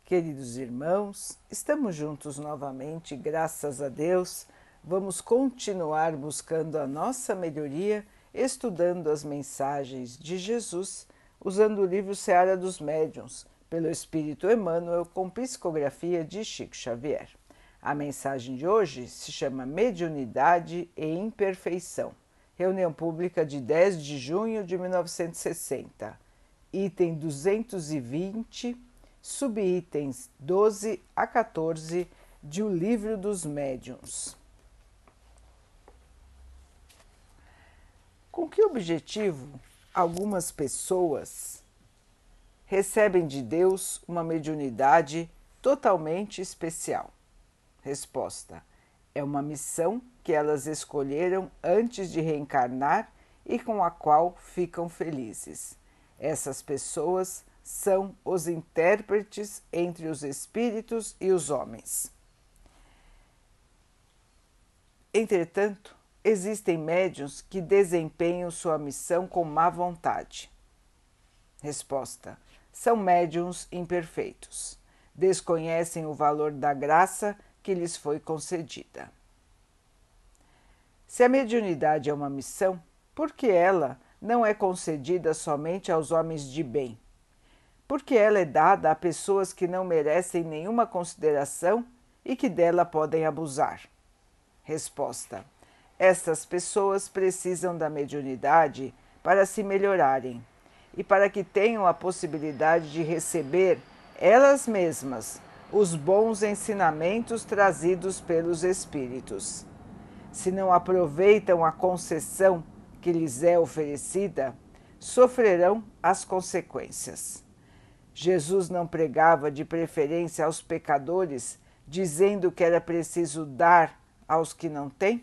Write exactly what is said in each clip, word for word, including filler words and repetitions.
Queridos irmãos, estamos juntos novamente, graças a Deus. Vamos continuar buscando a nossa melhoria, estudando as mensagens de Jesus, usando o livro Seara dos Médiuns, pelo Espírito Emmanuel, com psicografia de Chico Xavier. A mensagem de hoje se chama Mediunidade e Imperfeição. Reunião pública de dez de junho de mil novecentos e sessenta. Item duzentos e vinte, subitens doze a quatorze de O Livro dos Médiuns. Com que objetivo algumas pessoas recebem de Deus uma mediunidade totalmente especial? Resposta: é uma missão que elas escolheram antes de reencarnar e com a qual ficam felizes. Essas pessoas são os intérpretes entre os espíritos e os homens. Entretanto, existem médiuns que desempenham sua missão com má vontade. Resposta: são médiuns imperfeitos. Desconhecem o valor da graça que lhes foi concedida. Se a mediunidade é uma missão, por que ela não é concedida somente aos homens de bem? Porque ela é dada a pessoas que não merecem nenhuma consideração e que dela podem abusar? Resposta: estas pessoas precisam da mediunidade para se melhorarem e para que tenham a possibilidade de receber elas mesmas os bons ensinamentos trazidos pelos espíritos. Se não aproveitam a concessão que lhes é oferecida, sofrerão as consequências. Jesus não pregava de preferência aos pecadores, dizendo que era preciso dar aos que não têm?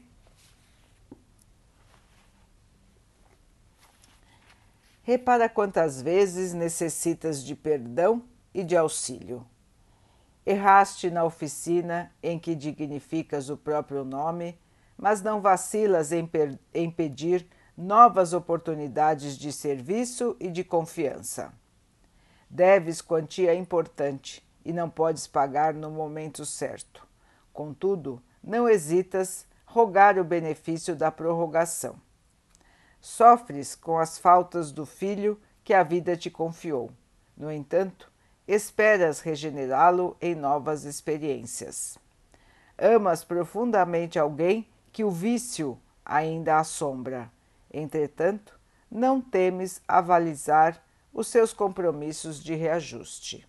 Repara quantas vezes necessitas de perdão e de auxílio. Erraste na oficina em que dignificas o próprio nome, mas não vacilas em, em pedir novas oportunidades de serviço e de confiança. Deves quantia importante e não podes pagar no momento certo. Contudo, não hesitas rogar o benefício da prorrogação. Sofres com as faltas do filho que a vida te confiou. No entanto, esperas regenerá-lo em novas experiências. Amas profundamente alguém que o vício ainda assombra. Entretanto, não temes avalizar os seus compromissos de reajuste.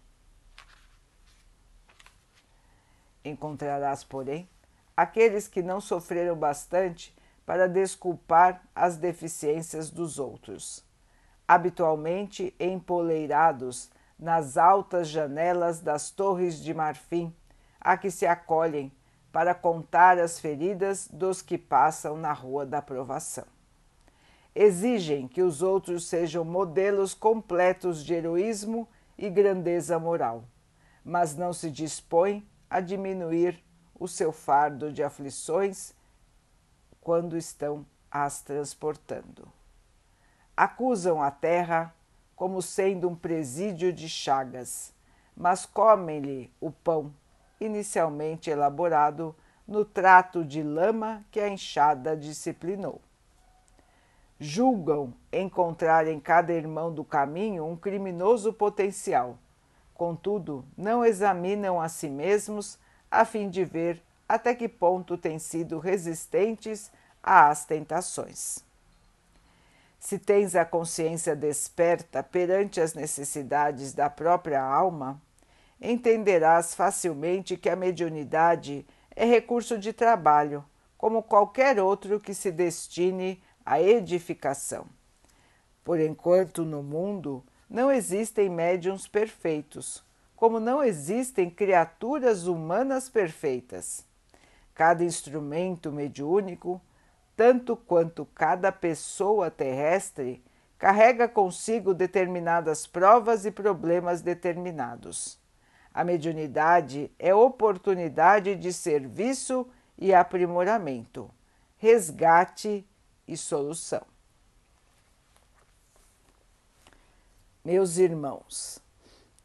Encontrarás, porém, aqueles que não sofreram bastante para desculpar as deficiências dos outros, habitualmente empoleirados nas altas janelas das torres de marfim, a que se acolhem para contar as feridas dos que passam na rua da provação. Exigem que os outros sejam modelos completos de heroísmo e grandeza moral, mas não se dispõem a diminuir o seu fardo de aflições quando estão as transportando. Acusam a terra como sendo um presídio de chagas, mas comem-lhe o pão, inicialmente elaborado no trato de lama que a enxada disciplinou. Julgam encontrar em cada irmão do caminho um criminoso potencial. Contudo, não examinam a si mesmos a fim de ver até que ponto têm sido resistentes às tentações. Se tens a consciência desperta perante as necessidades da própria alma, entenderás facilmente que a mediunidade é recurso de trabalho, como qualquer outro que se destine à edificação. Por enquanto, no mundo, não existem médiuns perfeitos, como não existem criaturas humanas perfeitas. Cada instrumento mediúnico, tanto quanto cada pessoa terrestre, carrega consigo determinadas provas e problemas determinados. A mediunidade é oportunidade de serviço e aprimoramento, resgate e solução. Meus irmãos,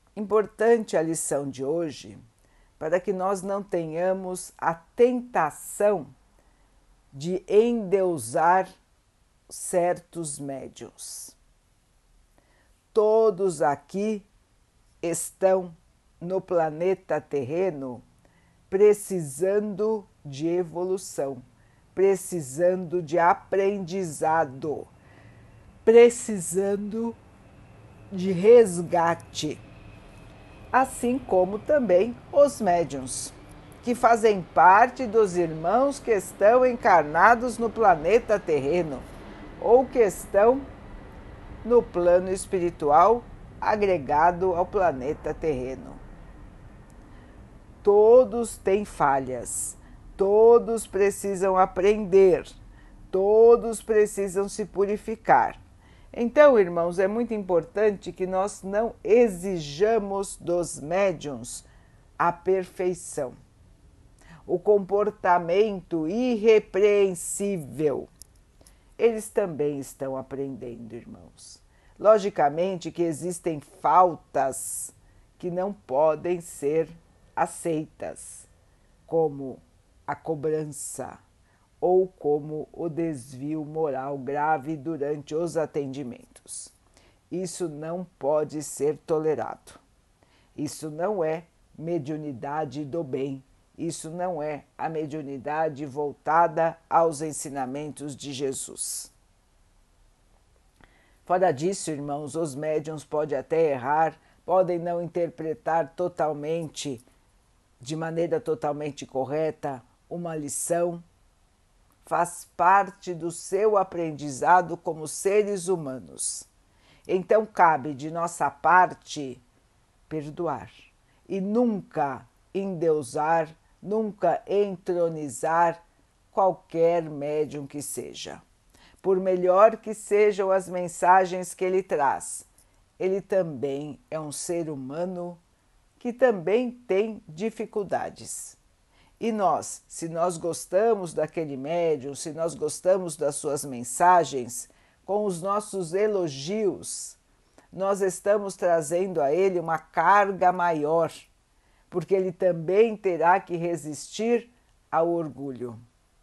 Importante a lição de hoje para que nós não tenhamos a tentação de endeusar certos médiuns. Todos aqui estão no planeta terreno precisando de evolução, precisando de aprendizado, precisando de resgate, assim como também os médiuns, que fazem parte dos irmãos que estão encarnados no planeta terreno ou que estão no plano espiritual agregado ao planeta terreno. Todos têm falhas, todos precisam aprender, todos precisam se purificar. Então, irmãos, é muito importante que nós não exijamos dos médiuns a perfeição, o comportamento irrepreensível. Eles também estão aprendendo, irmãos. Logicamente que existem faltas que não podem ser aceitas, como a cobrança ou como o desvio moral grave durante os atendimentos. Isso não pode ser tolerado. Isso não é mediunidade do bem. Isso não é a mediunidade voltada aos ensinamentos de Jesus. Fora disso, irmãos, os médiuns podem até errar, podem não interpretar totalmente, de maneira totalmente correta, uma lição. Faz parte do seu aprendizado como seres humanos. Então, cabe de nossa parte perdoar e nunca endeusar, nunca entronizar qualquer médium que seja. Por melhor que sejam as mensagens que ele traz, ele também é um ser humano que também tem dificuldades. E nós, se nós gostamos daquele médium, se nós gostamos das suas mensagens, com os nossos elogios, nós estamos trazendo a ele uma carga maior, porque ele também terá que resistir ao orgulho.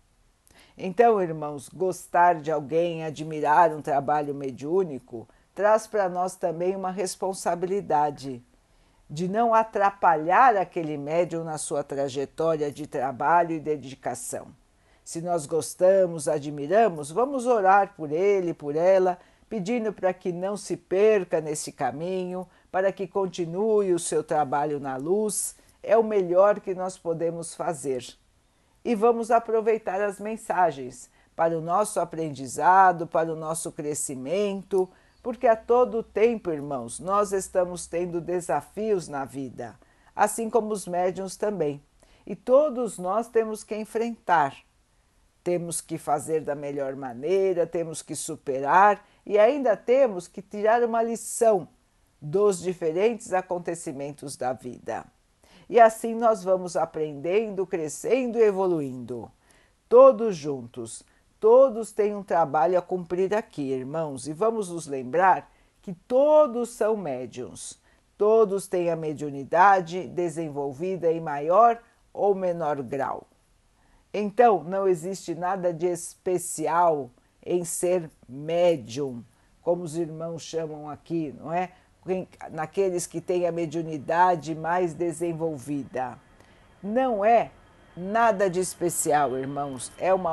Então, irmãos, gostar de alguém, admirar um trabalho mediúnico, traz para nós também uma responsabilidade de não atrapalhar aquele médium na sua trajetória de trabalho e dedicação. Se nós gostamos, admiramos, vamos orar por ele, por ela, pedindo para que não se perca nesse caminho, para que continue o seu trabalho na luz. É o melhor que nós podemos fazer. E vamos aproveitar as mensagens para o nosso aprendizado, para o nosso crescimento, porque a todo tempo, irmãos, nós estamos tendo desafios na vida, assim como os médiuns também. E todos nós temos que enfrentar, temos que fazer da melhor maneira, temos que superar e ainda temos que tirar uma lição dos diferentes acontecimentos da vida. E assim nós vamos aprendendo, crescendo e evoluindo, todos juntos. Todos têm um trabalho a cumprir aqui, irmãos, e vamos nos lembrar que todos são médiuns, todos têm a mediunidade desenvolvida em maior ou menor grau. Então, não existe nada de especial em ser médium, como os irmãos chamam aqui, não é? Naqueles que têm a mediunidade mais desenvolvida. Não é nada de especial, irmãos, é uma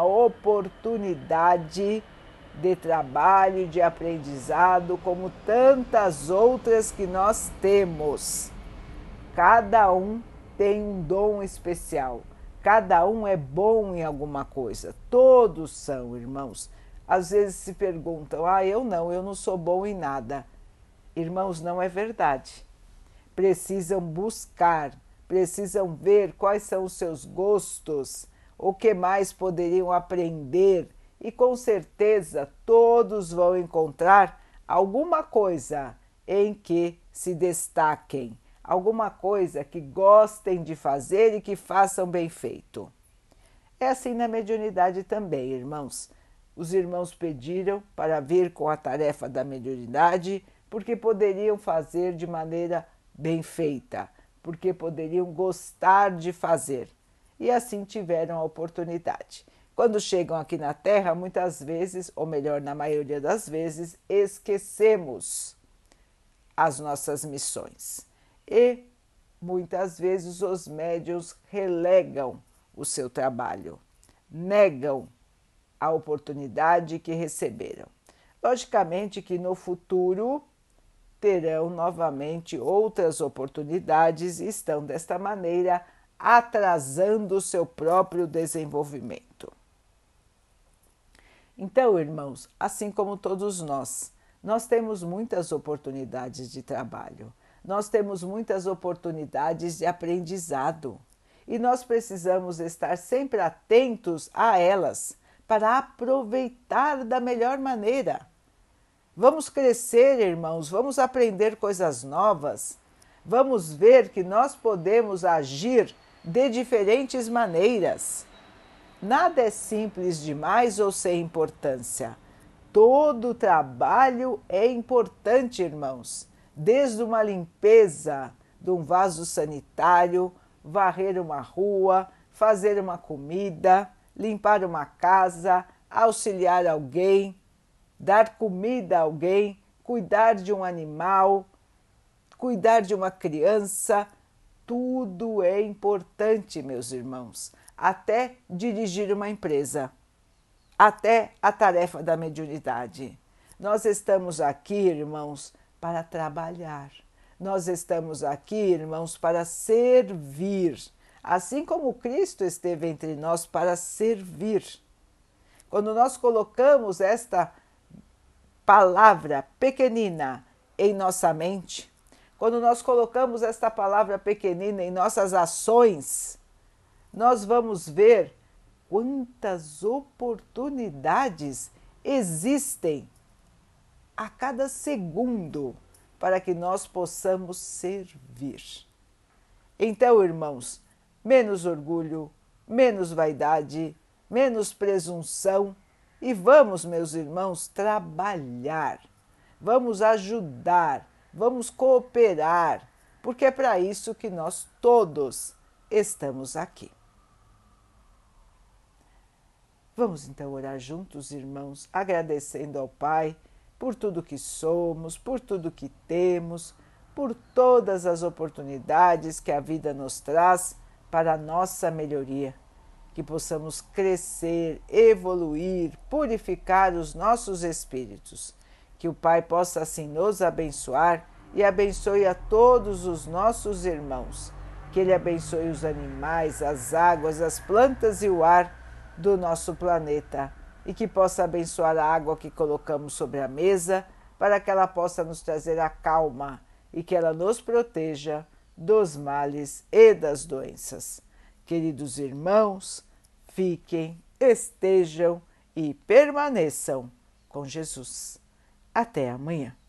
oportunidade de trabalho e de aprendizado como tantas outras que nós temos. Cada um tem um dom especial, cada um é bom em alguma coisa, todos são, irmãos. Às vezes se perguntam, ah, eu não, eu não sou bom em nada. Irmãos, não é verdade. Precisam buscar, precisam ver quais são os seus gostos, o que mais poderiam aprender e com certeza todos vão encontrar alguma coisa em que se destaquem, alguma coisa que gostem de fazer e que façam bem feito. É assim na mediunidade também, irmãos. Os irmãos pediram para vir com a tarefa da mediunidade porque poderiam fazer de maneira bem feita, porque poderiam gostar de fazer e assim tiveram a oportunidade. Quando chegam aqui na Terra, muitas vezes, ou melhor, na maioria das vezes, esquecemos as nossas missões. E muitas vezes os médiuns relegam o seu trabalho, negam a oportunidade que receberam. Logicamente que no futuro terão novamente outras oportunidades e estão desta maneira atrasando o seu próprio desenvolvimento. Então, irmãos, assim como todos nós, nós temos muitas oportunidades de trabalho, nós temos muitas oportunidades de aprendizado e nós precisamos estar sempre atentos a elas para aproveitar da melhor maneira. Vamos crescer, irmãos, vamos aprender coisas novas, vamos ver que nós podemos agir de diferentes maneiras. Nada é simples demais ou sem importância. Todo trabalho é importante, irmãos. Desde uma limpeza de um vaso sanitário, varrer uma rua, fazer uma comida, limpar uma casa, auxiliar alguém, dar comida a alguém, cuidar de um animal, cuidar de uma criança. Tudo é importante, meus irmãos. Até dirigir uma empresa, até a tarefa da mediunidade. Nós estamos aqui, irmãos, para trabalhar. Nós estamos aqui, irmãos, para servir. Assim como Cristo esteve entre nós para servir. Quando nós colocamos esta palavra pequenina em nossa mente, quando nós colocamos esta palavra pequenina em nossas ações, nós vamos ver quantas oportunidades existem a cada segundo para que nós possamos servir. Então, irmãos, menos orgulho, menos vaidade, menos presunção e vamos, meus irmãos, trabalhar, vamos ajudar, vamos cooperar, porque é para isso que nós todos estamos aqui. Vamos então orar juntos, irmãos, agradecendo ao Pai por tudo que somos, por tudo que temos, por todas as oportunidades que a vida nos traz para a nossa melhoria. Que possamos crescer, evoluir, purificar os nossos espíritos. Que o Pai possa assim nos abençoar e abençoe a todos os nossos irmãos. Que Ele abençoe os animais, as águas, as plantas e o ar do nosso planeta e que possa abençoar a água que colocamos sobre a mesa para que ela possa nos trazer a calma e que ela nos proteja dos males e das doenças. Queridos irmãos, fiquem, estejam e permaneçam com Jesus. Até amanhã.